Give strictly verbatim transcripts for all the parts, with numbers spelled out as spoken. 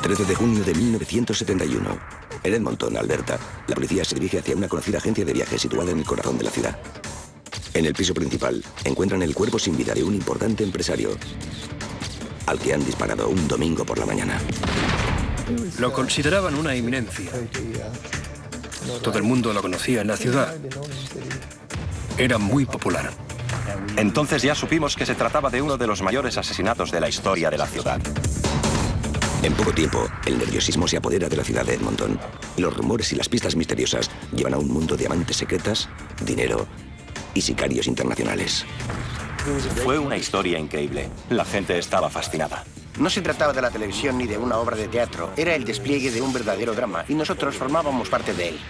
trece de junio de mil novecientos setenta y uno. En Edmonton, Alberta, la policía se dirige hacia una conocida agencia de viajes situada en el corazón de la ciudad. En el piso principal encuentran el cuerpo sin vida de un importante empresario al que han disparado un domingo por la mañana. Lo consideraban una eminencia. Todo el mundo lo conocía en la ciudad. Era muy popular. Entonces ya supimos que se trataba de uno de los mayores asesinatos de la historia de la ciudad. En poco tiempo, el nerviosismo se apodera de la ciudad de Edmonton. Los rumores y las pistas misteriosas llevan a un mundo de amantes secretas, dinero y sicarios internacionales. Fue una historia increíble. La gente estaba fascinada. No se trataba de la televisión ni de una obra de teatro. Era el despliegue de un verdadero drama y nosotros formábamos parte de él.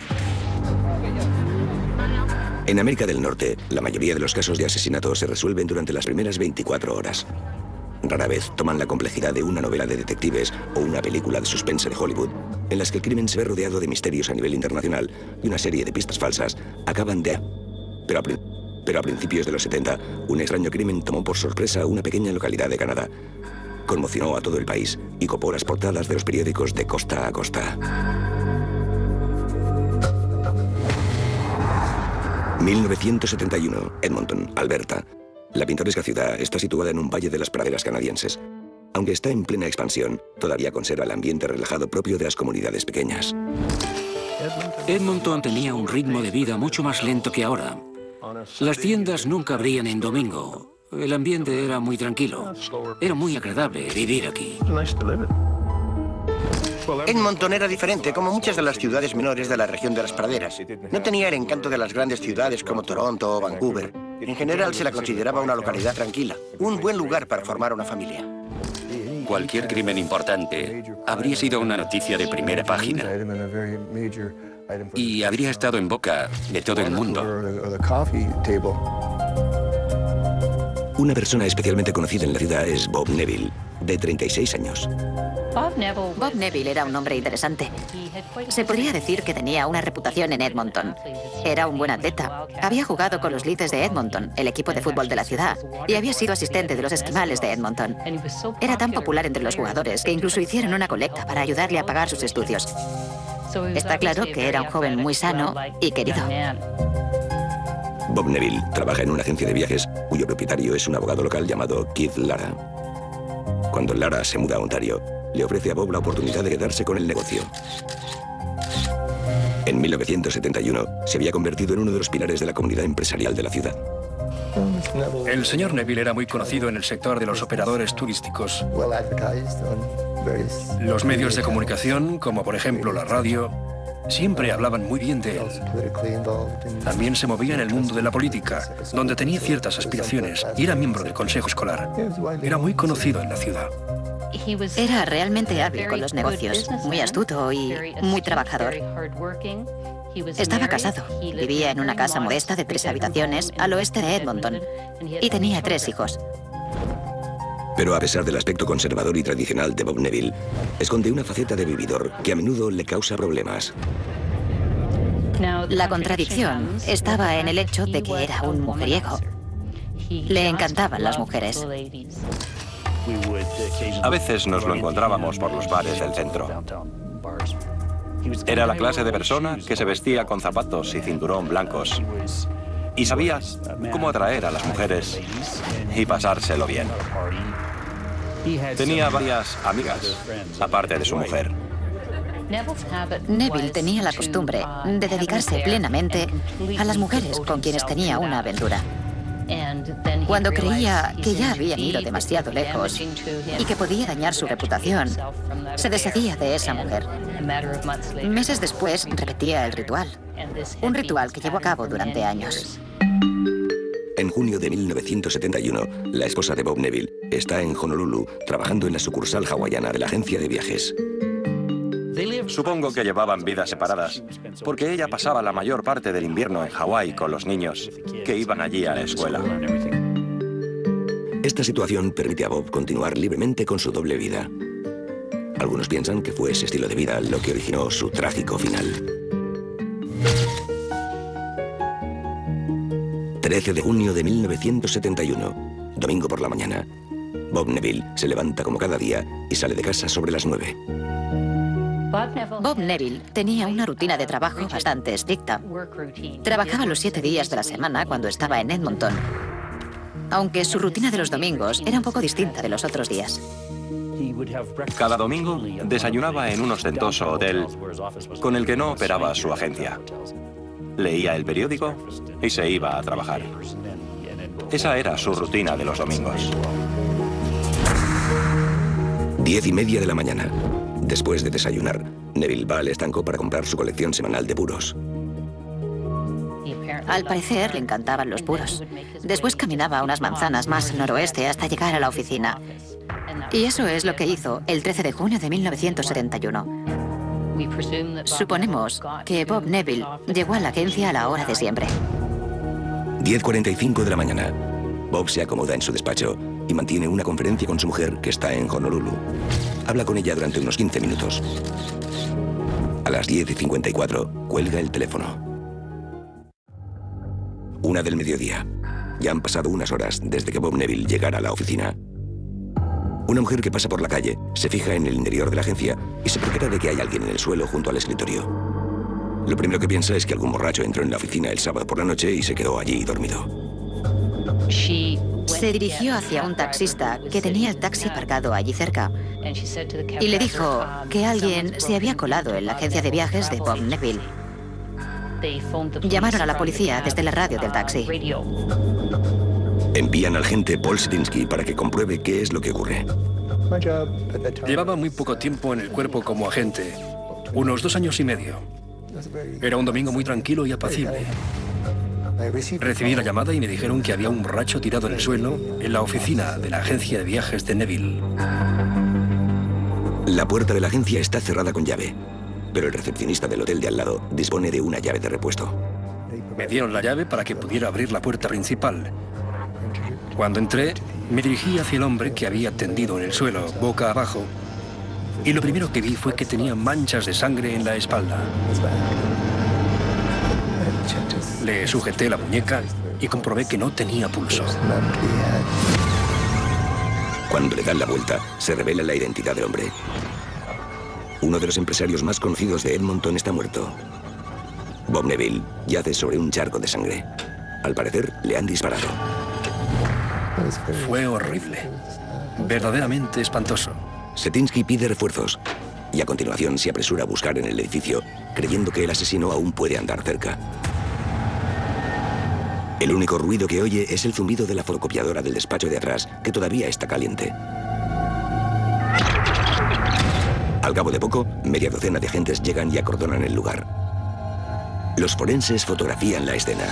En América del Norte, la mayoría de los casos de asesinato se resuelven durante las primeras veinticuatro horas. Rara vez toman la complejidad de una novela de detectives o una película de suspense de Hollywood, en las que el crimen se ve rodeado de misterios a nivel internacional y una serie de pistas falsas acaban de... Pero a, pero a principios de los setenta, un extraño crimen tomó por sorpresa una pequeña localidad de Canadá. Conmocionó a todo el país y copó las portadas de los periódicos de costa a costa. mil novecientos setenta y uno, Edmonton, Alberta. La pintoresca ciudad está situada en un valle de las praderas canadienses. Aunque está en plena expansión, todavía conserva el ambiente relajado propio de las comunidades pequeñas. Edmonton tenía un ritmo de vida mucho más lento que ahora. Las tiendas nunca abrían en domingo. El ambiente era muy tranquilo. Era muy agradable vivir aquí. Edmonton era diferente, como muchas de las ciudades menores de la región de las praderas. No tenía el encanto de las grandes ciudades como Toronto o Vancouver. En general se la consideraba una localidad tranquila, un buen lugar para formar una familia. Cualquier crimen importante habría sido una noticia de primera página y habría estado en boca de todo el mundo. Una persona especialmente conocida en la ciudad es Bob Neville, de treinta y seis años. Bob Neville era un hombre interesante. Se podría decir que tenía una reputación en Edmonton. Era un buen atleta. Había jugado con los Leafs de Edmonton, el equipo de fútbol de la ciudad, y había sido asistente de los esquimales de Edmonton. Era tan popular entre los jugadores que incluso hicieron una colecta para ayudarle a pagar sus estudios. Está claro que era un joven muy sano y querido. Bob Neville trabaja en una agencia de viajes cuyo propietario es un abogado local llamado Keith Lara. Cuando Lara se muda a Ontario, le ofrece a Bob la oportunidad de quedarse con el negocio. En mil novecientos setenta y uno se había convertido en uno de los pilares de la comunidad empresarial de la ciudad. El señor Neville era muy conocido en el sector de los operadores turísticos. Los medios de comunicación, como por ejemplo la radio, siempre hablaban muy bien de él. También se movía en el mundo de la política, donde tenía ciertas aspiraciones y era miembro del consejo escolar. Era muy conocido en la ciudad. Era realmente hábil con los negocios, muy astuto y muy trabajador. Estaba casado, vivía en una casa modesta de tres habitaciones al oeste de Edmonton y tenía tres hijos. Pero a pesar del aspecto conservador y tradicional de Bob Neville, esconde una faceta de vividor que a menudo le causa problemas. La contradicción estaba en el hecho de que era un mujeriego. Le encantaban las mujeres. A veces nos lo encontrábamos por los bares del centro. Era la clase de persona que se vestía con zapatos y cinturón blancos y sabía cómo atraer a las mujeres y pasárselo bien. Tenía varias amigas, aparte de su mujer. Neville tenía la costumbre de dedicarse plenamente a las mujeres con quienes tenía una aventura. Cuando creía que ya habían ido demasiado lejos y que podía dañar su reputación, se deshacía de esa mujer. Meses después repetía el ritual, un ritual que llevó a cabo durante años. En junio de mil novecientos setenta y uno, la esposa de Bob Neville está en Honolulu trabajando en la sucursal hawaiana de la agencia de viajes. Supongo que llevaban vidas separadas, porque ella pasaba la mayor parte del invierno en Hawái con los niños que iban allí a la escuela. Esta situación permite a Bob continuar libremente con su doble vida. Algunos piensan que fue ese estilo de vida lo que originó su trágico final. trece de junio de mil novecientos setenta y uno, domingo por la mañana. Bob Neville se levanta como cada día y sale de casa sobre las nueve. Bob Neville tenía una rutina de trabajo bastante estricta. Trabajaba los siete días de la semana cuando estaba en Edmonton, aunque su rutina de los domingos era un poco distinta de los otros días. Cada domingo desayunaba en un ostentoso hotel con el que no operaba su agencia. Leía el periódico y se iba a trabajar. Esa era su rutina de los domingos. Diez y media de la mañana. Después de desayunar, Neville va al estanco para comprar su colección semanal de puros. Al parecer le encantaban los puros. Después caminaba unas manzanas más al noroeste hasta llegar a la oficina. Y eso es lo que hizo el trece de junio de mil novecientos setenta y uno. Suponemos que Bob Neville llegó a la agencia a la hora de siempre. diez cuarenta y cinco de la mañana. Bob se acomoda en su despacho y mantiene una conferencia con su mujer, que está en Honolulu. Habla con ella durante unos quince minutos. A las diez y cincuenta y cuatro, cuelga el teléfono. Una del mediodía. Ya han pasado unas horas desde que Bob Neville llegara a la oficina. Una mujer que pasa por la calle se fija en el interior de la agencia y se percata de que hay alguien en el suelo junto al escritorio. Lo primero que piensa es que algún borracho entró en la oficina el sábado por la noche y se quedó allí dormido. Se dirigió hacia un taxista que tenía el taxi aparcado allí cerca y le dijo que alguien se había colado en la agencia de viajes de Bob Neville. Llamaron a la policía desde la radio del taxi. Envían al agente Paul Setinsky para que compruebe qué es lo que ocurre. Llevaba muy poco tiempo en el cuerpo como agente, unos dos años y medio. Era un domingo muy tranquilo y apacible. Recibí la llamada y me dijeron que había un borracho tirado en el suelo en la oficina de la agencia de viajes de Neville. La puerta de la agencia está cerrada con llave, pero el recepcionista del hotel de al lado dispone de una llave de repuesto. Me dieron la llave para que pudiera abrir la puerta principal. Cuando entré, me dirigí hacia el hombre que había tendido en el suelo, boca abajo, y lo primero que vi fue que tenía manchas de sangre en la espalda. Le sujeté la muñeca y comprobé que no tenía pulso. Cuando le dan la vuelta, se revela la identidad del hombre. Uno de los empresarios más conocidos de Edmonton está muerto. Bob Neville yace sobre un charco de sangre. Al parecer, le han disparado. Fue horrible. Verdaderamente espantoso. Setinsky pide refuerzos y a continuación se apresura a buscar en el edificio, creyendo que el asesino aún puede andar cerca. El único ruido que oye es el zumbido de la fotocopiadora del despacho de atrás, que todavía está caliente. Al cabo de poco, media docena de agentes llegan y acordonan el lugar. Los forenses fotografían la escena.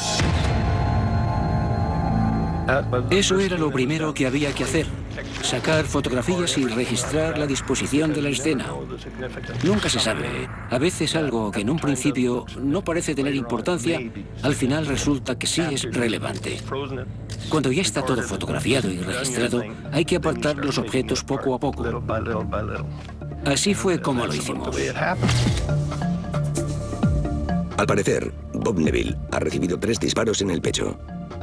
Eso era lo primero que había que hacer. Sacar fotografías y registrar la disposición de la escena. Nunca se sabe. A veces algo que en un principio no parece tener importancia, al final resulta que sí es relevante. Cuando ya está todo fotografiado y registrado, hay que apartar los objetos poco a poco. Así fue como lo hicimos. Al parecer, Bob Neville ha recibido tres disparos en el pecho.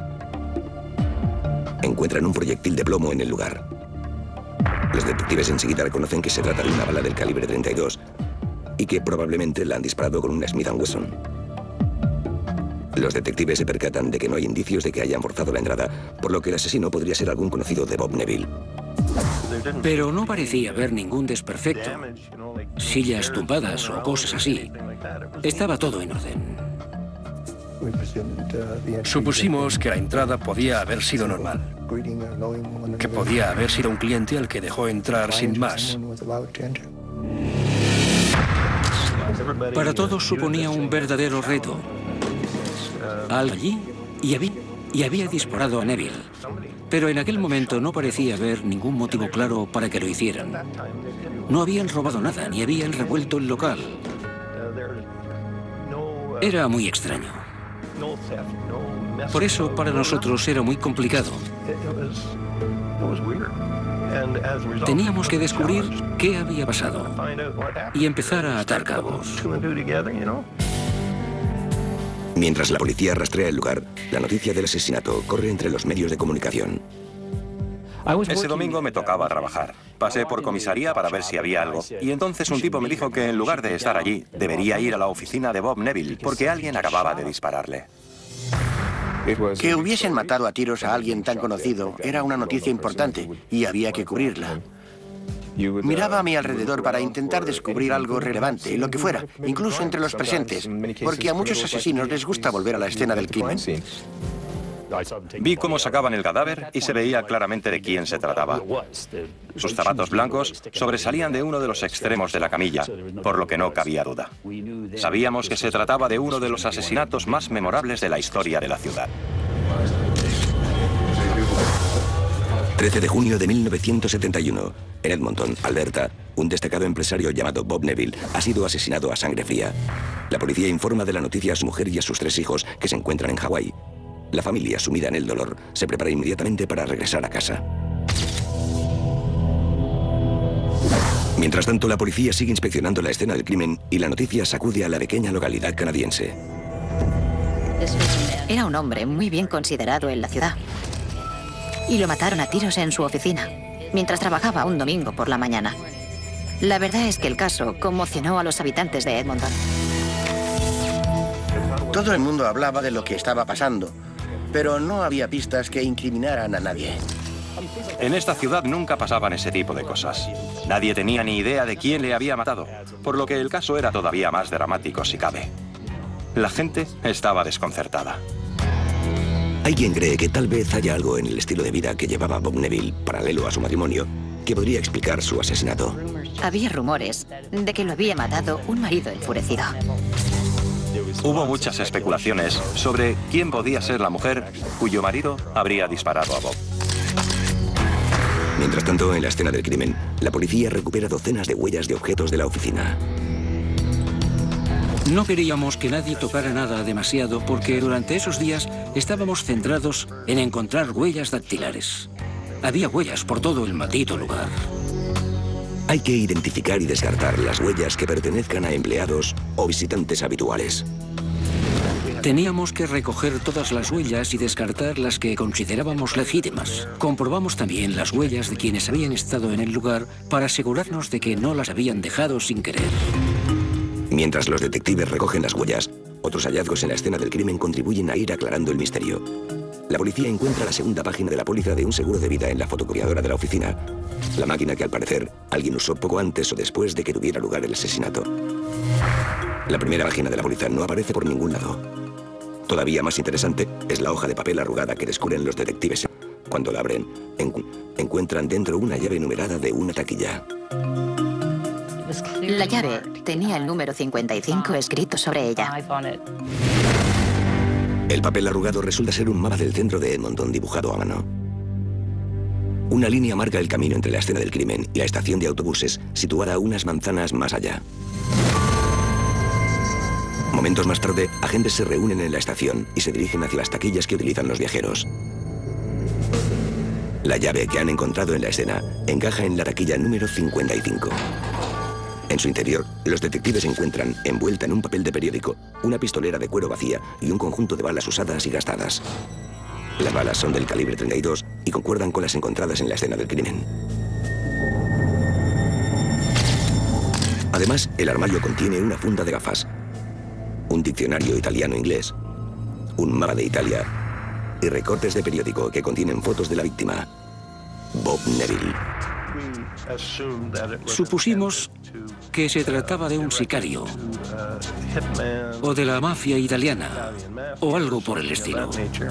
Encuentran un proyectil de plomo en el lugar. Los detectives enseguida reconocen que se trata de una bala del calibre treinta y dos y que probablemente la han disparado con una Smith and Wesson. Los detectives se percatan de que no hay indicios de que hayan forzado la entrada, por lo que el asesino podría ser algún conocido de Bob Neville. Pero no parecía haber ningún desperfecto. Sillas tumbadas o cosas así. Estaba todo en orden. Supusimos que la entrada podía haber sido normal, que podía haber sido un cliente al que dejó entrar sin más. Para todos suponía un verdadero reto. Allí y había, y había disparado a Neville, pero en aquel momento no parecía haber ningún motivo claro para que lo hicieran. No habían robado nada, ni habían revuelto el local. Era muy extraño. Por eso, para nosotros era muy complicado. Teníamos que descubrir qué había pasado y empezar a atar cabos. Mientras la policía rastrea el lugar, la noticia del asesinato corre entre los medios de comunicación. Ese domingo me tocaba trabajar. Pasé por comisaría para ver si había algo. Y entonces un tipo me dijo que en lugar de estar allí, debería ir a la oficina de Bob Neville, porque alguien acababa de dispararle. Que hubiesen matado a tiros a alguien tan conocido era una noticia importante y había que cubrirla. Miraba a mi alrededor para intentar descubrir algo relevante, lo que fuera, incluso entre los presentes, porque a muchos asesinos les gusta volver a la escena del crimen. Vi cómo sacaban el cadáver y se veía claramente de quién se trataba. Sus zapatos blancos sobresalían de uno de los extremos de la camilla, por lo que no cabía duda. Sabíamos que se trataba de uno de los asesinatos más memorables de la historia de la ciudad. trece de junio de mil novecientos setenta y uno. En Edmonton, Alberta, un destacado empresario llamado Bob Neville ha sido asesinado a sangre fría. La policía informa de la noticia a su mujer y a sus tres hijos que se encuentran en Hawái. La familia, sumida en el dolor, se prepara inmediatamente para regresar a casa. Mientras tanto, la policía sigue inspeccionando la escena del crimen y la noticia sacude a la pequeña localidad canadiense. Era un hombre muy bien considerado en la ciudad. Y lo mataron a tiros en su oficina, mientras trabajaba un domingo por la mañana. La verdad es que el caso conmocionó a los habitantes de Edmonton. Todo el mundo hablaba de lo que estaba pasando, pero no había pistas que incriminaran a nadie. En esta ciudad nunca pasaban ese tipo de cosas. Nadie tenía ni idea de quién le había matado, por lo que el caso era todavía más dramático si cabe. La gente estaba desconcertada. Hay quien cree que tal vez haya algo en el estilo de vida que llevaba Bob Neville, paralelo a su matrimonio, que podría explicar su asesinato. Había rumores de que lo había matado un marido enfurecido. Hubo muchas especulaciones sobre quién podía ser la mujer cuyo marido habría disparado a Bob. Mientras tanto, en la escena del crimen, la policía recupera docenas de huellas de objetos de la oficina. No queríamos que nadie tocara nada demasiado porque durante esos días estábamos centrados en encontrar huellas dactilares. Había huellas por todo el maldito lugar. Hay que identificar y descartar las huellas que pertenezcan a empleados o visitantes habituales. Teníamos que recoger todas las huellas y descartar las que considerábamos legítimas. Comprobamos también las huellas de quienes habían estado en el lugar para asegurarnos de que no las habían dejado sin querer. Mientras los detectives recogen las huellas, otros hallazgos en la escena del crimen contribuyen a ir aclarando el misterio. La policía encuentra la segunda página de la póliza de un seguro de vida en la fotocopiadora de la oficina. La máquina que al parecer alguien usó poco antes o después de que tuviera lugar el asesinato. La primera página de la póliza no aparece por ningún lado. Todavía más interesante es la hoja de papel arrugada que descubren los detectives. Cuando la abren, encu- encuentran dentro una llave numerada de una taquilla. La llave tenía el número cincuenta y cinco escrito sobre ella. El papel arrugado resulta ser un mapa del centro de Edmonton dibujado a mano. Una línea marca el camino entre la escena del crimen y la estación de autobuses, situada unas manzanas más allá. Momentos más tarde, agentes se reúnen en la estación y se dirigen hacia las taquillas que utilizan los viajeros. La llave que han encontrado en la escena encaja en la taquilla número cincuenta y cinco. En su interior, los detectives encuentran, envuelta en un papel de periódico, una pistolera de cuero vacía y un conjunto de balas usadas y gastadas. Las balas son del calibre treinta y dos y concuerdan con las encontradas en la escena del crimen. Además, el armario contiene una funda de gafas, un diccionario italiano-inglés, un mapa de Italia y recortes de periódico que contienen fotos de la víctima, Bob Neville. Supusimos que se trataba de un sicario, o de la mafia italiana, o algo por el estilo.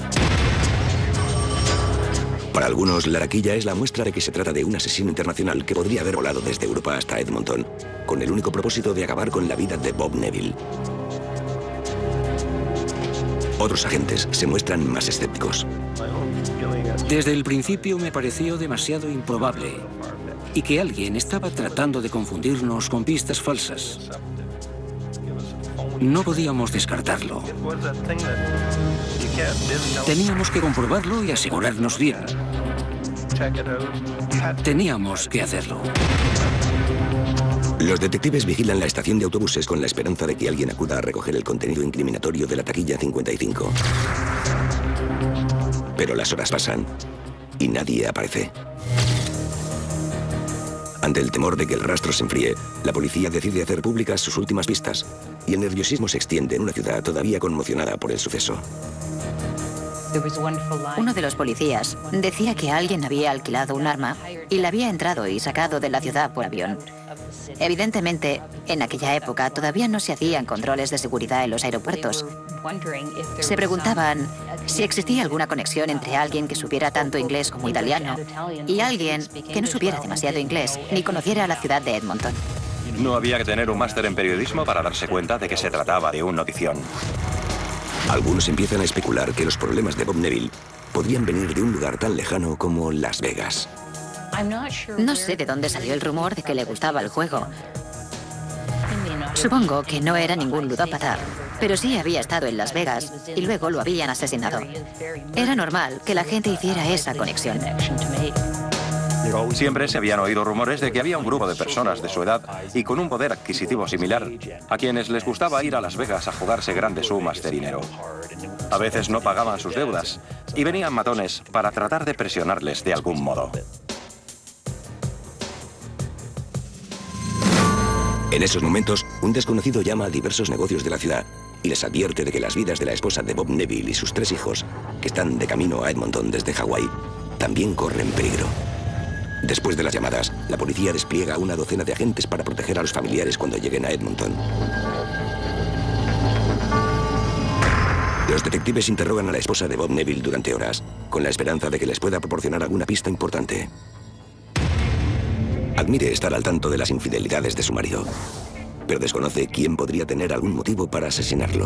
Para algunos, la taquilla es la muestra de que se trata de un asesino internacional que podría haber volado desde Europa hasta Edmonton, con el único propósito de acabar con la vida de Bob Neville. Otros agentes se muestran más escépticos. Desde el principio me pareció demasiado improbable y que alguien estaba tratando de confundirnos con pistas falsas. No podíamos descartarlo. Teníamos que comprobarlo y asegurarnos bien. Teníamos que hacerlo. Los detectives vigilan la estación de autobuses con la esperanza de que alguien acuda a recoger el contenido incriminatorio de la taquilla cincuenta y cinco. Pero las horas pasan y nadie aparece. Ante el temor de que el rastro se enfríe, la policía decide hacer públicas sus últimas pistas, y el nerviosismo se extiende en una ciudad todavía conmocionada por el suceso. Uno de los policías decía que alguien había alquilado un arma y la había entrado y sacado de la ciudad por avión. Evidentemente, en aquella época todavía no se hacían controles de seguridad en los aeropuertos. Se preguntaban si existía alguna conexión entre alguien que supiera tanto inglés como italiano y alguien que no supiera demasiado inglés ni conociera la ciudad de Edmonton. No había que tener un máster en periodismo para darse cuenta de que se trataba de un notición. Algunos empiezan a especular que los problemas de Bob Neville podrían venir de un lugar tan lejano como Las Vegas. No sé de dónde salió el rumor de que le gustaba el juego. Supongo que no era ningún ludópata, pero sí había estado en Las Vegas y luego lo habían asesinado. Era normal que la gente hiciera esa conexión. Siempre se habían oído rumores de que había un grupo de personas de su edad y con un poder adquisitivo similar a quienes les gustaba ir a Las Vegas a jugarse grandes sumas de dinero. A veces no pagaban sus deudas y venían matones para tratar de presionarles de algún modo. En esos momentos, un desconocido llama a diversos negocios de la ciudad y les advierte de que las vidas de la esposa de Bob Neville y sus tres hijos, que están de camino a Edmonton desde Hawái, también corren peligro. Después de las llamadas, la policía despliega una docena de agentes para proteger a los familiares cuando lleguen a Edmonton. Los detectives interrogan a la esposa de Bob Neville durante horas, con la esperanza de que les pueda proporcionar alguna pista importante. Admite estar al tanto de las infidelidades de su marido, pero desconoce quién podría tener algún motivo para asesinarlo.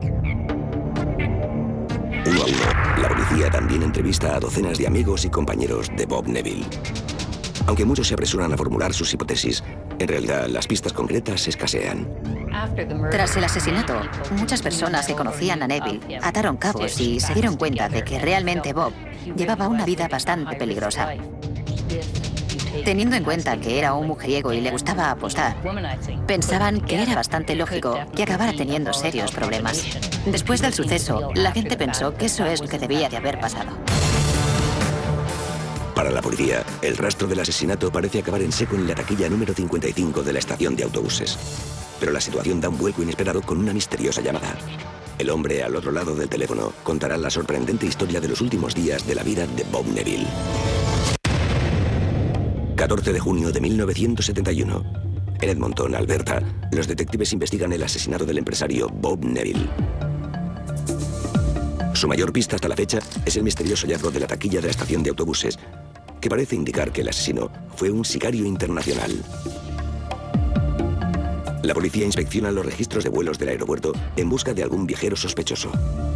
Uno a uno, la policía también entrevista a docenas de amigos y compañeros de Bob Neville. Aunque muchos se apresuran a formular sus hipótesis, en realidad las pistas concretas escasean. Tras el asesinato, muchas personas que conocían a Neville ataron cabos y se dieron cuenta de que realmente Bob llevaba una vida bastante peligrosa. Teniendo en cuenta que era un mujeriego y le gustaba apostar, pensaban que era bastante lógico que acabara teniendo serios problemas. Después del suceso, la gente pensó que eso es lo que debía de haber pasado. Para la policía, el rastro del asesinato parece acabar en seco en la taquilla número cincuenta y cinco de la estación de autobuses. Pero la situación da un vuelco inesperado con una misteriosa llamada. El hombre al otro lado del teléfono contará la sorprendente historia de los últimos días de la vida de Bob Neville. catorce de junio de mil novecientos setenta y uno. En Edmonton, Alberta, los detectives investigan el asesinato del empresario Bob Neville. Su mayor pista hasta la fecha es el misterioso hallazgo de la taquilla de la estación de autobuses, que parece indicar que el asesino fue un sicario internacional. La policía inspecciona los registros de vuelos del aeropuerto en busca de algún viajero sospechoso.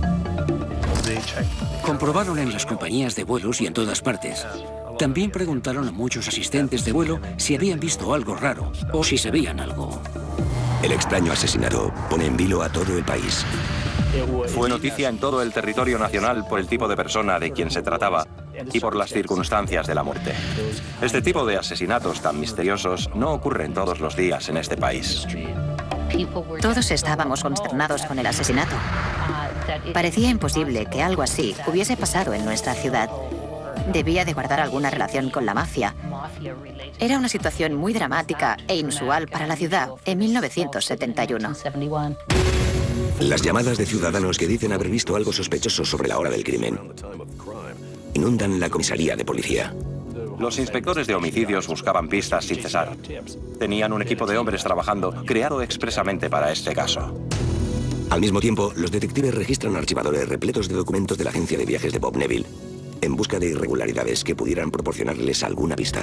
Comprobaron en las compañías de vuelos y en todas partes. También preguntaron a muchos asistentes de vuelo si habían visto algo raro o si sabían algo. El extraño asesinato pone en vilo a todo el país. Fue noticia en todo el territorio nacional por el tipo de persona de quien se trataba y por las circunstancias de la muerte. Este tipo de asesinatos tan misteriosos no ocurren todos los días en este país. Todos estábamos consternados con el asesinato. Parecía imposible que algo así hubiese pasado en nuestra ciudad. Debía de guardar alguna relación con la mafia. Era una situación muy dramática e inusual para la ciudad en mil novecientos setenta y uno. Las llamadas de ciudadanos que dicen haber visto algo sospechoso sobre la hora del crimen inundan la comisaría de policía. Los inspectores de homicidios buscaban pistas sin cesar. Tenían un equipo de hombres trabajando, creado expresamente para este caso. Al mismo tiempo, los detectives registran archivadores repletos de documentos de la agencia de viajes de Bob Neville, en busca de irregularidades que pudieran proporcionarles alguna pista.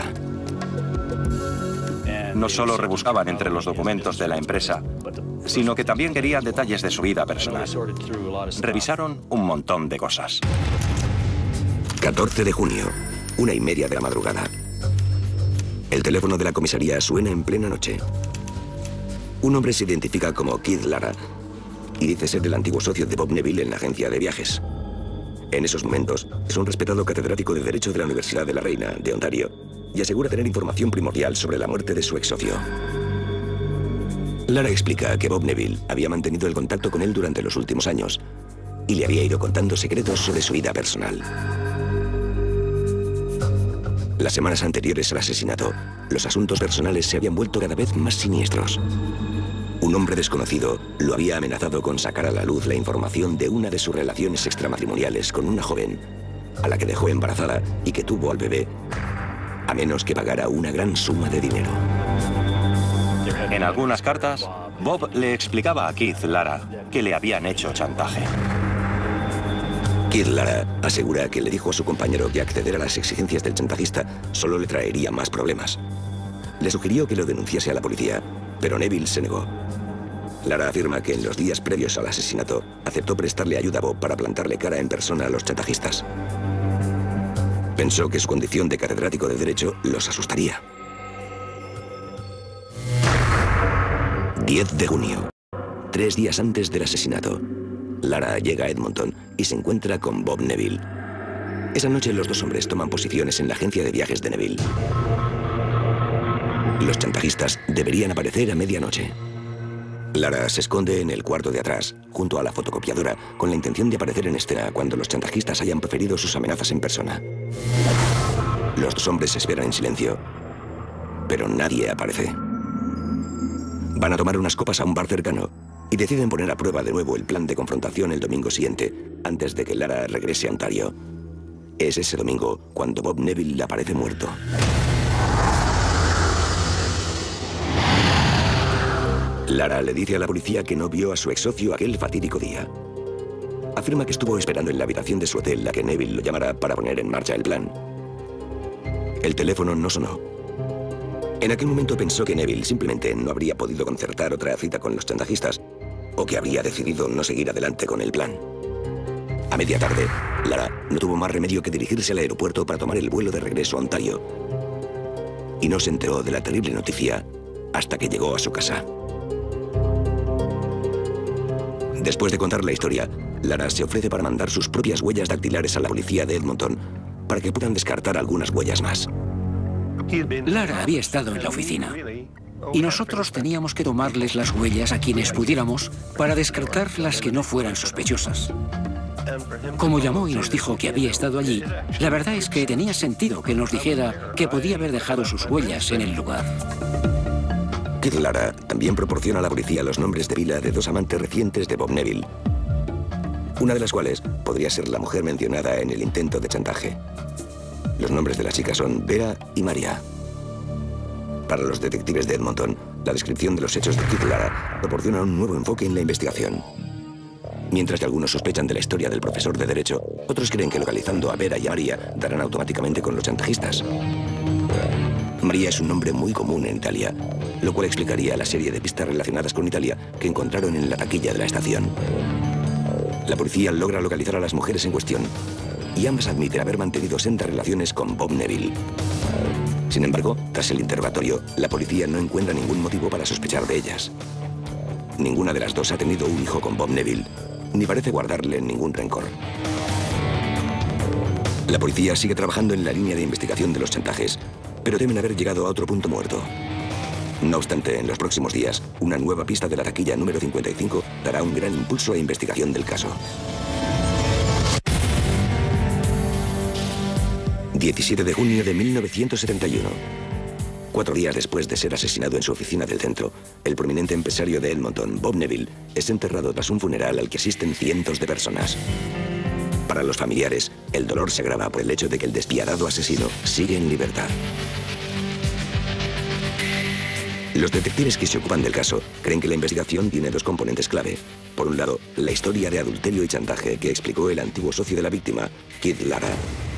No solo rebuscaban entre los documentos de la empresa, sino que también querían detalles de su vida personal. Revisaron un montón de cosas. catorce de junio, una y media de la madrugada. El teléfono de la comisaría suena en plena noche. Un hombre se identifica como Keith Lara y dice ser el antiguo socio de Bob Neville en la agencia de viajes. En esos momentos, es un respetado catedrático de Derecho de la Universidad de la Reina, de Ontario, y asegura tener información primordial sobre la muerte de su ex socio. Lara explica que Bob Neville había mantenido el contacto con él durante los últimos años y le había ido contando secretos sobre su vida personal. Las semanas anteriores al asesinato, los asuntos personales se habían vuelto cada vez más siniestros. Un hombre desconocido lo había amenazado con sacar a la luz la información de una de sus relaciones extramatrimoniales con una joven, a la que dejó embarazada y que tuvo al bebé, a menos que pagara una gran suma de dinero. En algunas cartas, Bob le explicaba a Keith Lara que le habían hecho chantaje. Keith Lara asegura que le dijo a su compañero que acceder a las exigencias del chantajista solo le traería más problemas. Le sugirió que lo denunciase a la policía, pero Neville se negó. Lara afirma que en los días previos al asesinato aceptó prestarle ayuda a Bob para plantarle cara en persona a los chantajistas. Pensó que su condición de catedrático de Derecho los asustaría. diez de junio, tres días antes del asesinato. Lara llega a Edmonton y se encuentra con Bob Neville. Esa noche los dos hombres toman posiciones en la agencia de viajes de Neville. Los chantajistas deberían aparecer a medianoche. Lara se esconde en el cuarto de atrás, junto a la fotocopiadora, con la intención de aparecer en escena cuando los chantajistas hayan proferido sus amenazas en persona. Los dos hombres esperan en silencio, pero nadie aparece. Van a tomar unas copas a un bar cercano y deciden poner a prueba de nuevo el plan de confrontación el domingo siguiente, antes de que Lara regrese a Ontario. Es ese domingo cuando Bob Neville aparece muerto. Lara le dice a la policía que no vio a su ex socio aquel fatídico día. Afirma que estuvo esperando en la habitación de su hotel a que Neville lo llamara para poner en marcha el plan. El teléfono no sonó. En aquel momento pensó que Neville simplemente no habría podido concertar otra cita con los chantajistas o que habría decidido no seguir adelante con el plan. A media tarde, Lara no tuvo más remedio que dirigirse al aeropuerto para tomar el vuelo de regreso a Ontario. Y no se enteró de la terrible noticia hasta que llegó a su casa. Después de contar la historia, Lara se ofrece para mandar sus propias huellas dactilares a la policía de Edmonton para que puedan descartar algunas huellas más. Lara había estado en la oficina y nosotros teníamos que tomarles las huellas a quienes pudiéramos para descartar las que no fueran sospechosas. Como llamó y nos dijo que había estado allí, la verdad es que tenía sentido que nos dijera que podía haber dejado sus huellas en el lugar. Keith Lara también proporciona a la policía los nombres de pila de dos amantes recientes de Bob Neville, una de las cuales podría ser la mujer mencionada en el intento de chantaje. Los nombres de las chicas son Vera y María. Para los detectives de Edmonton, la descripción de los hechos de Keith Lara proporciona un nuevo enfoque en la investigación. Mientras que algunos sospechan de la historia del profesor de Derecho, otros creen que localizando a Vera y a María darán automáticamente con los chantajistas. María es un nombre muy común en Italia, lo cual explicaría la serie de pistas relacionadas con Italia que encontraron en la taquilla de la estación. La policía logra localizar a las mujeres en cuestión y ambas admiten haber mantenido sendas relaciones con Bob Neville. Sin embargo, tras el interrogatorio, la policía no encuentra ningún motivo para sospechar de ellas. Ninguna de las dos ha tenido un hijo con Bob Neville, ni parece guardarle ningún rencor. La policía sigue trabajando en la línea de investigación de los chantajes, pero temen haber llegado a otro punto muerto. No obstante, en los próximos días, una nueva pista de la taquilla número cincuenta y cinco dará un gran impulso a la investigación del caso. diecisiete de junio de mil novecientos setenta y uno. Cuatro días después de ser asesinado en su oficina del centro, el prominente empresario de Edmonton, Bob Neville, es enterrado tras un funeral al que asisten cientos de personas. Para los familiares, el dolor se agrava por el hecho de que el despiadado asesino sigue en libertad. Los detectives que se ocupan del caso creen que la investigación tiene dos componentes clave. Por un lado, la historia de adulterio y chantaje que explicó el antiguo socio de la víctima, Keith Lara.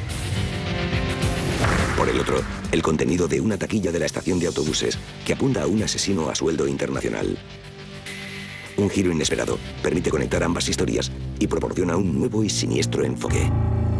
Por el otro, el contenido de una taquilla de la estación de autobuses que apunta a un asesino a sueldo internacional. Un giro inesperado permite conectar ambas historias y proporciona un nuevo y siniestro enfoque.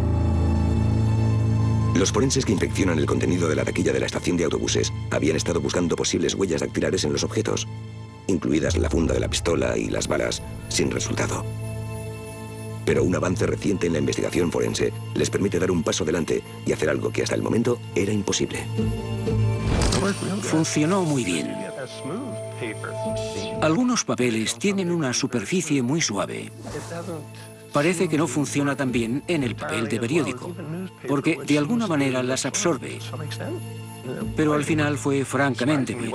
Los forenses que inspeccionan el contenido de la taquilla de la estación de autobuses habían estado buscando posibles huellas dactilares en los objetos, incluidas la funda de la pistola y las balas, sin resultado. Pero un avance reciente en la investigación forense les permite dar un paso adelante y hacer algo que hasta el momento era imposible. Funcionó muy bien. Algunos papeles tienen una superficie muy suave. parece que no funciona tan bien en el papel de periódico, porque de alguna manera las absorbe. Pero al final fue francamente bien.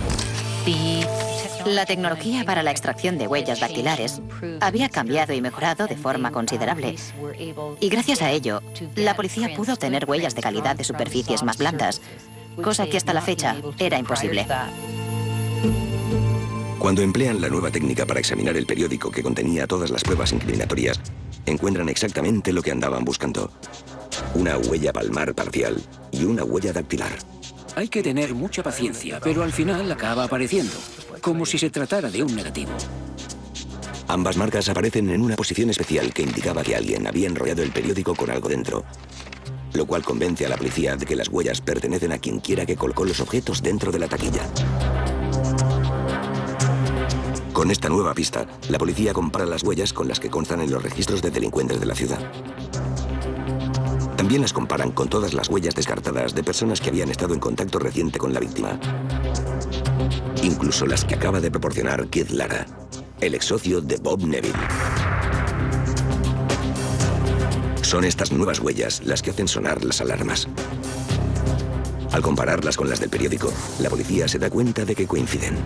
La tecnología para la extracción de huellas dactilares había cambiado y mejorado de forma considerable. Y gracias a ello, la policía pudo obtener huellas de calidad de superficies más blandas, cosa que hasta la fecha era imposible. Cuando emplean la nueva técnica para examinar el periódico que contenía todas las pruebas incriminatorias, encuentran exactamente lo que andaban buscando: una huella palmar parcial y una huella dactilar. Hay que tener mucha paciencia, pero al final acaba apareciendo, como si se tratara de un negativo. Ambas marcas aparecen en una posición especial que indicaba que alguien había enrollado el periódico con algo dentro, lo cual convence a la policía de que las huellas pertenecen a quien quiera que colocó los objetos dentro de la taquilla. Con esta nueva pista, la policía compara las huellas con las que constan en los registros de delincuentes de la ciudad. También las comparan con todas las huellas descartadas de personas que habían estado en contacto reciente con la víctima. Incluso las que acaba de proporcionar Keith Lara, el ex socio de Bob Neville. Son estas nuevas huellas las que hacen sonar las alarmas. Al compararlas con las del periódico, la policía se da cuenta de que coinciden.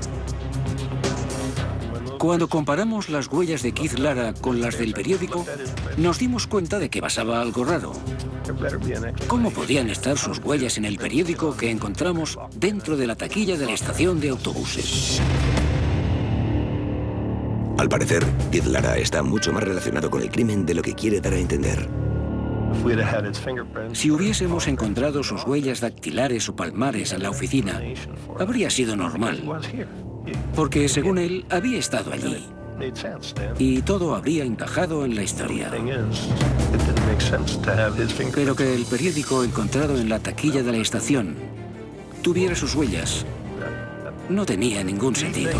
Cuando comparamos las huellas de Keith Lara con las del periódico, nos dimos cuenta de que pasaba algo raro. ¿Cómo podían estar sus huellas en el periódico que encontramos dentro de la taquilla de la estación de autobuses? Al parecer, Keith Lara está mucho más relacionado con el crimen de lo que quiere dar a entender. Si hubiésemos encontrado sus huellas dactilares o palmares en la oficina, habría sido normal, porque según él había estado allí y todo habría encajado en la historia. Pero que el periódico encontrado en la taquilla de la estación tuviera sus huellas no tenía ningún sentido.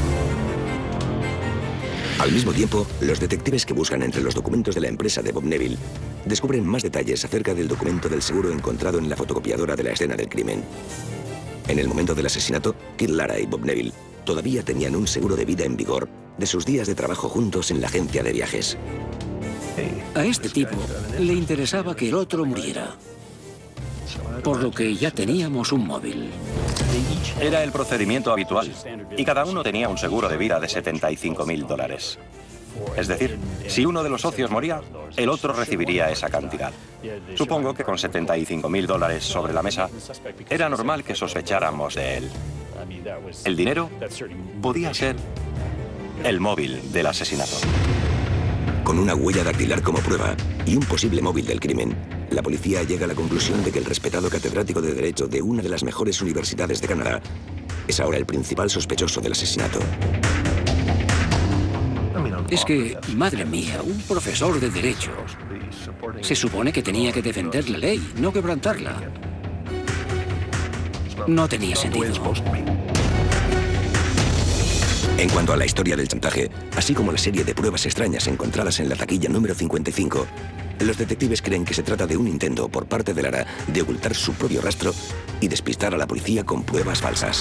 Al mismo tiempo, los detectives que buscan entre los documentos de la empresa de Bob Neville descubren más detalles acerca del documento del seguro encontrado en la fotocopiadora de la escena del crimen. En el momento del asesinato, Keith Lara y Bob Neville todavía tenían un seguro de vida en vigor de sus días de trabajo juntos en la agencia de viajes. A este tipo le interesaba que el otro muriera, por lo que ya teníamos un móvil. Era el procedimiento habitual, y cada uno tenía un seguro de vida de setenta y cinco mil dólares. Es decir, si uno de los socios moría, el otro recibiría esa cantidad. Supongo que con setenta y cinco mil dólares sobre la mesa, era normal que sospecháramos de él. El dinero podía ser el móvil del asesinato. Con una huella dactilar como prueba y un posible móvil del crimen, la policía llega a la conclusión de que el respetado catedrático de Derecho de una de las mejores universidades de Canadá es ahora el principal sospechoso del asesinato. Es que, madre mía, un profesor de Derecho se supone que tenía que defender la ley, no quebrantarla. No tenía sentido. En cuanto a la historia del chantaje, así como la serie de pruebas extrañas encontradas en la taquilla número cincuenta y cinco, los detectives creen que se trata de un intento por parte de Lara de ocultar su propio rastro y despistar a la policía con pruebas falsas.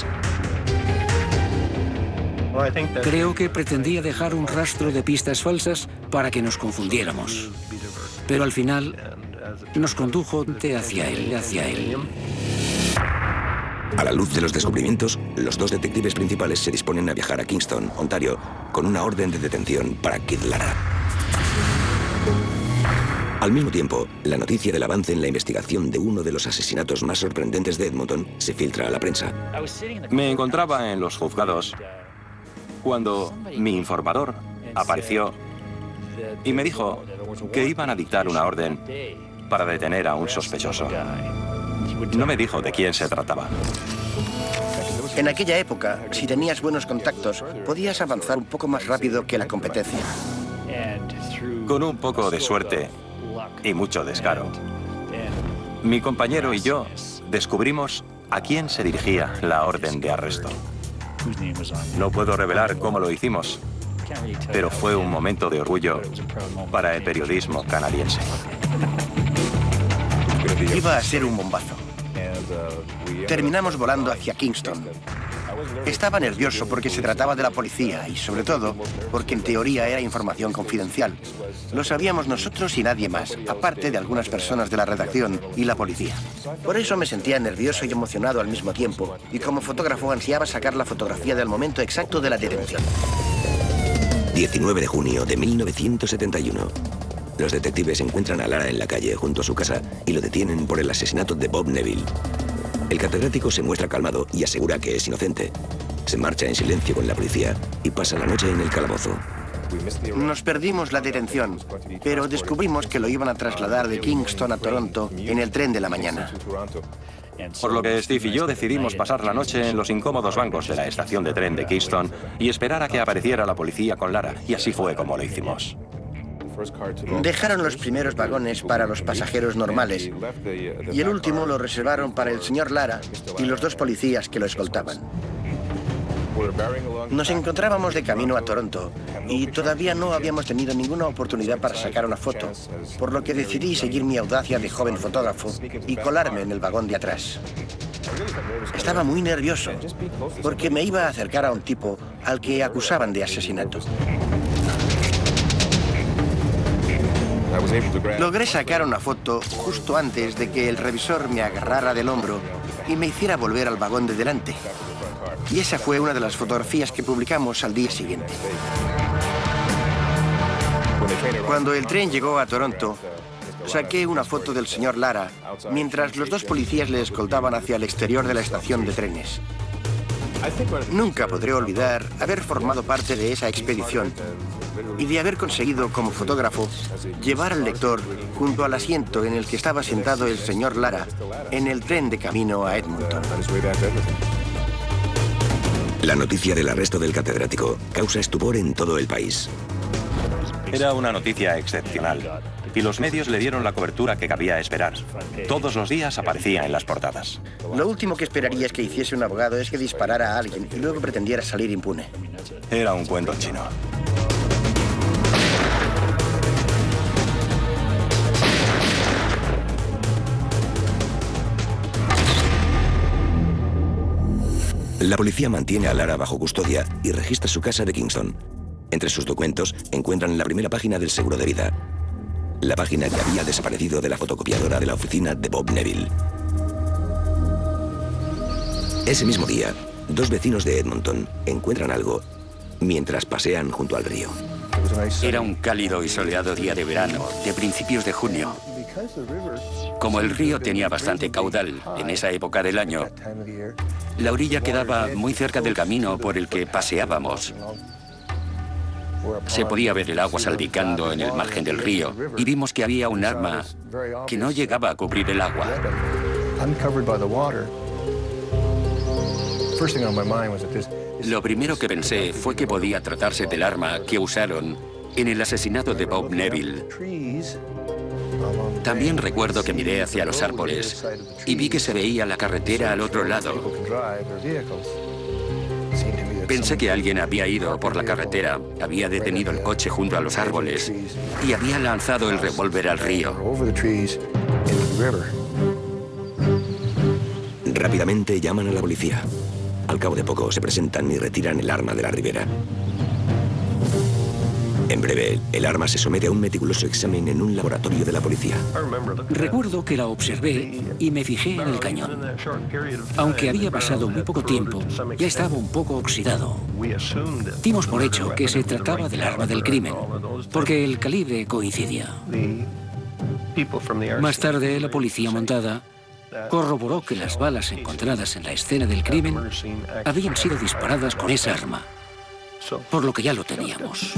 Creo que pretendía dejar un rastro de pistas falsas para que nos confundiéramos. Pero al final nos condujo hacia él, hacia él. A la luz de los descubrimientos, los dos detectives principales se disponen a viajar a Kingston, Ontario, con una orden de detención para Keith Lara. Al mismo tiempo, la noticia del avance en la investigación de uno de los asesinatos más sorprendentes de Edmonton se filtra a la prensa. Me encontraba en los juzgados cuando mi informador apareció y me dijo que iban a dictar una orden para detener a un sospechoso. No me dijo de quién se trataba. En aquella época, si tenías buenos contactos, podías avanzar un poco más rápido que la competencia. Con un poco de suerte y mucho descaro, mi compañero y yo descubrimos a quién se dirigía la orden de arresto. No puedo revelar cómo lo hicimos, pero fue un momento de orgullo para el periodismo canadiense. Iba a ser un bombazo. Terminamos volando hacia Kingston. Estaba nervioso porque se trataba de la policía y, sobre todo, porque en teoría era información confidencial. Lo sabíamos nosotros y nadie más, aparte de algunas personas de la redacción y la policía. Por eso me sentía nervioso y emocionado al mismo tiempo, y como fotógrafo ansiaba sacar la fotografía del momento exacto de la detención. diecinueve de junio de mil novecientos setenta y uno. Los detectives encuentran a Lara en la calle junto a su casa y lo detienen por el asesinato de Bob Neville. El catedrático se muestra calmado y asegura que es inocente. Se marcha en silencio con la policía y pasa la noche en el calabozo. Nos perdimos la detención, pero descubrimos que lo iban a trasladar de Kingston a Toronto en el tren de la mañana. Por lo que Steve y yo decidimos pasar la noche en los incómodos bancos de la estación de tren de Kingston y esperar a que apareciera la policía con Lara, y así fue como lo hicimos. Dejaron los primeros vagones para los pasajeros normales y el último lo reservaron para el señor Lara y los dos policías que lo escoltaban. Nos encontrábamos de camino a Toronto y todavía no habíamos tenido ninguna oportunidad para sacar una foto, por lo que decidí seguir mi audacia de joven fotógrafo y colarme en el vagón de atrás. Estaba muy nervioso porque me iba a acercar a un tipo al que acusaban de asesinato. Logré sacar una foto justo antes de que el revisor me agarrara del hombro y me hiciera volver al vagón de delante. Y esa fue una de las fotografías que publicamos al día siguiente. Cuando el tren llegó a Toronto, saqué una foto del señor Lara mientras los dos policías le escoltaban hacia el exterior de la estación de trenes. Nunca podré olvidar haber formado parte de esa expedición y de haber conseguido como fotógrafo llevar al lector junto al asiento en el que estaba sentado el señor Lara en el tren de camino a Edmonton. La noticia del arresto del catedrático causa estupor en todo el país. Era una noticia excepcional y los medios le dieron la cobertura que cabía esperar. Todos los días aparecía en las portadas. Lo último que esperarías que hiciese un abogado es que disparara a alguien y luego pretendiera salir impune. Era un cuento chino. La policía mantiene a Lara bajo custodia y registra su casa de Kingston. Entre sus documentos encuentran la primera página del seguro de vida. La página que había desaparecido de la fotocopiadora de la oficina de Bob Neville. Ese mismo día, dos vecinos de Edmonton encuentran algo mientras pasean junto al río. Era un cálido y soleado día de verano, de principios de junio. Como el río tenía bastante caudal en esa época del año, la orilla quedaba muy cerca del camino por el que paseábamos. Se podía ver el agua salpicando en el margen del río y vimos que había un arma que no llegaba a cubrir el agua. Lo primero que pensé fue que podía tratarse del arma que usaron en el asesinato de Bob Neville. También recuerdo que miré hacia los árboles y vi que se veía la carretera al otro lado. Pensé que alguien había ido por la carretera, había detenido el coche junto a los árboles y había lanzado el revólver al río. Rápidamente llaman a la policía. Al cabo de poco se presentan y retiran el arma de la ribera. En breve, el arma se somete a un meticuloso examen en un laboratorio de la policía. Recuerdo que la observé y me fijé en el cañón. Aunque había pasado muy poco tiempo, ya estaba un poco oxidado. Dimos por hecho que se trataba del arma del crimen, porque el calibre coincidía. Más tarde, la policía montada corroboró que las balas encontradas en la escena del crimen habían sido disparadas con esa arma, por lo que ya lo teníamos.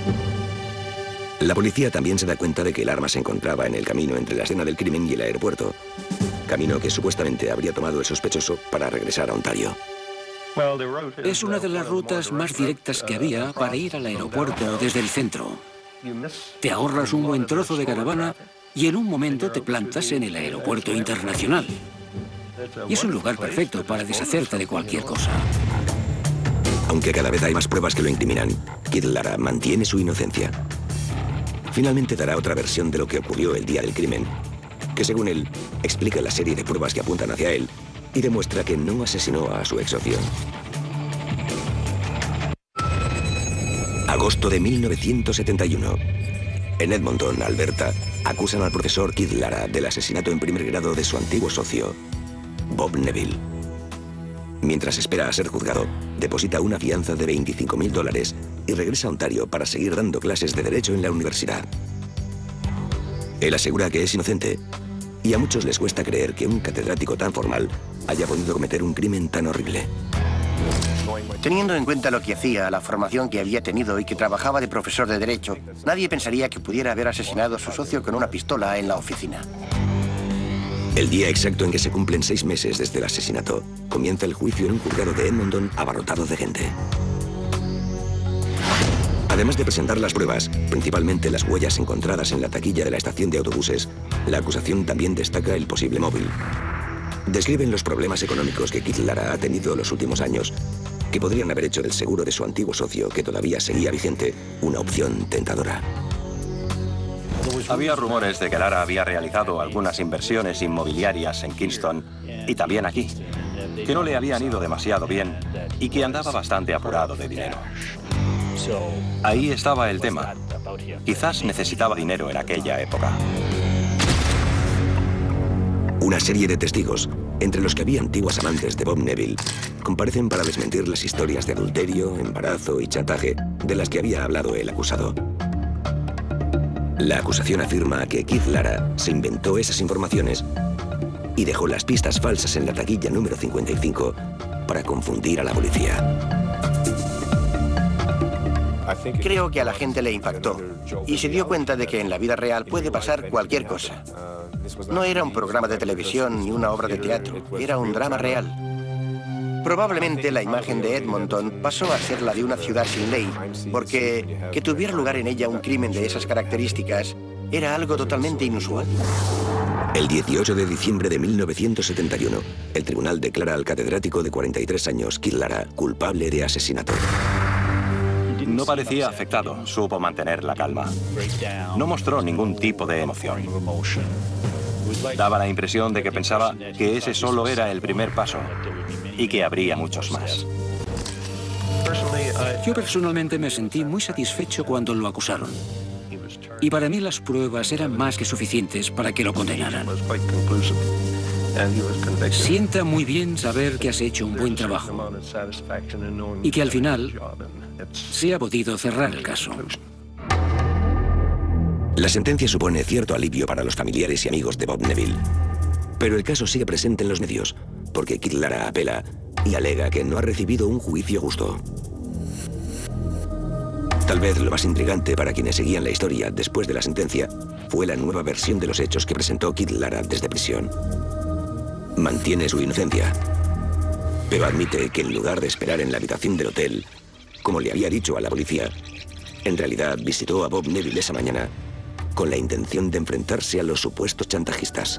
La policía también se da cuenta de que el arma se encontraba en el camino entre la escena del crimen y el aeropuerto, camino que supuestamente habría tomado el sospechoso para regresar a Ontario. Es una de las rutas más directas que había para ir al aeropuerto desde el centro. Te ahorras un buen trozo de caravana y en un momento te plantas en el aeropuerto internacional. Y es un lugar perfecto para deshacerte de cualquier cosa. Aunque cada vez hay más pruebas que lo incriminan, Kid Lara mantiene su inocencia. Finalmente dará otra versión de lo que ocurrió el día del crimen, que según él, explica la serie de pruebas que apuntan hacia él y demuestra que no asesinó a su ex socio. Agosto de mil novecientos setenta y uno. En Edmonton, Alberta, acusan al profesor Keith Lara del asesinato en primer grado de su antiguo socio, Bob Neville. Mientras espera a ser juzgado, deposita una fianza de veinticinco mil dólares y regresa a Ontario para seguir dando clases de Derecho en la universidad. Él asegura que es inocente, y a muchos les cuesta creer que un catedrático tan formal haya podido cometer un crimen tan horrible. Teniendo en cuenta lo que hacía, la formación que había tenido y que trabajaba de profesor de Derecho, nadie pensaría que pudiera haber asesinado a su socio con una pistola en la oficina. El día exacto en que se cumplen seis meses desde el asesinato, comienza el juicio en un juzgado de Edmonton abarrotado de gente. Además de presentar las pruebas, principalmente las huellas encontradas en la taquilla de la estación de autobuses, la acusación también destaca el posible móvil. Describen los problemas económicos que Keith Lara ha tenido los últimos años, que podrían haber hecho del seguro de su antiguo socio, que todavía seguía vigente, una opción tentadora. Había rumores de que Lara había realizado algunas inversiones inmobiliarias en Kingston y también aquí, que no le habían ido demasiado bien y que andaba bastante apurado de dinero. Ahí estaba el tema. Quizás necesitaba dinero en aquella época. Una serie de testigos, entre los que había antiguas amantes de Bob Neville, comparecen para desmentir las historias de adulterio, embarazo y chantaje de las que había hablado el acusado. La acusación afirma que Keith Lara se inventó esas informaciones y dejó las pistas falsas en la taquilla número cincuenta y cinco para confundir a la policía. Creo que a la gente le impactó y se dio cuenta de que en la vida real puede pasar cualquier cosa. No era un programa de televisión ni una obra de teatro, era un drama real. Probablemente la imagen de Edmonton pasó a ser la de una ciudad sin ley, porque que tuviera lugar en ella un crimen de esas características era algo totalmente inusual. El dieciocho de diciembre de mil novecientos setenta y uno, el tribunal declara al catedrático de cuarenta y tres años, Keith Lara, culpable de asesinato. No parecía afectado, supo mantener la calma. No mostró ningún tipo de emoción. Daba la impresión de que pensaba que ese solo era el primer paso y que habría muchos más. Yo personalmente me sentí muy satisfecho cuando lo acusaron. Y para mí las pruebas eran más que suficientes para que lo condenaran. Sienta muy bien saber que has hecho un buen trabajo y que al final se ha podido cerrar el caso. La sentencia supone cierto alivio para los familiares y amigos de Bob Neville. Pero el caso sigue presente en los medios, porque Keith Lara apela y alega que no ha recibido un juicio justo. Tal vez lo más intrigante para quienes seguían la historia después de la sentencia fue la nueva versión de los hechos que presentó Keith Lara desde prisión. Mantiene su inocencia, pero admite que en lugar de esperar en la habitación del hotel, como le había dicho a la policía, en realidad visitó a Bob Neville esa mañana con la intención de enfrentarse a los supuestos chantajistas.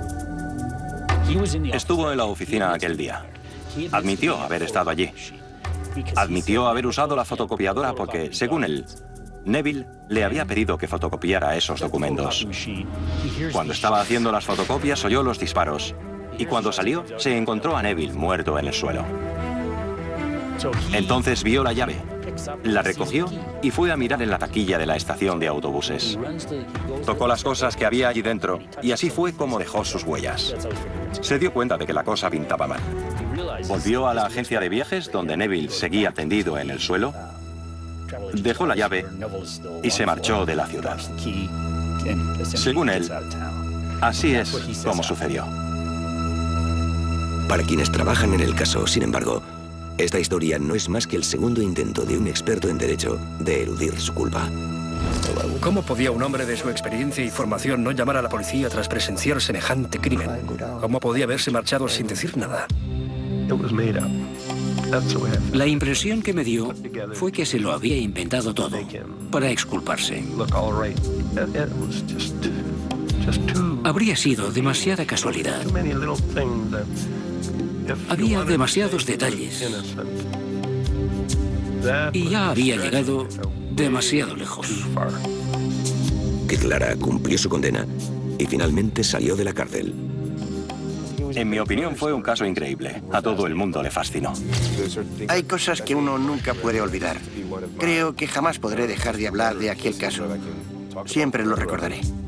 Estuvo en la oficina aquel día. Admitió haber estado allí. Admitió haber usado la fotocopiadora porque, según él, Neville le había pedido que fotocopiara esos documentos. Cuando estaba haciendo las fotocopias oyó los disparos y cuando salió se encontró a Neville muerto en el suelo. Entonces vio la llave, la recogió y fue a mirar en la taquilla de la estación de autobuses. Tocó las cosas que había allí dentro y así fue como dejó sus huellas. Se dio cuenta de que la cosa pintaba mal. Volvió a la agencia de viajes donde Neville seguía tendido en el suelo, dejó la llave y se marchó de la ciudad. Según él, así es como sucedió. Para quienes trabajan en el caso, sin embargo, esta historia no es más que el segundo intento de un experto en derecho de eludir su culpa. ¿Cómo podía un hombre de su experiencia y formación no llamar a la policía tras presenciar semejante crimen? ¿Cómo podía haberse marchado sin decir nada? La impresión que me dio fue que se lo había inventado todo para exculparse. Habría sido demasiada casualidad. Había demasiados detalles y ya había llegado demasiado lejos. Keith Lara cumplió su condena y finalmente salió de la cárcel. En mi opinión fue un caso increíble. A todo el mundo le fascinó. Hay cosas que uno nunca puede olvidar. Creo que jamás podré dejar de hablar de aquel caso. Siempre lo recordaré.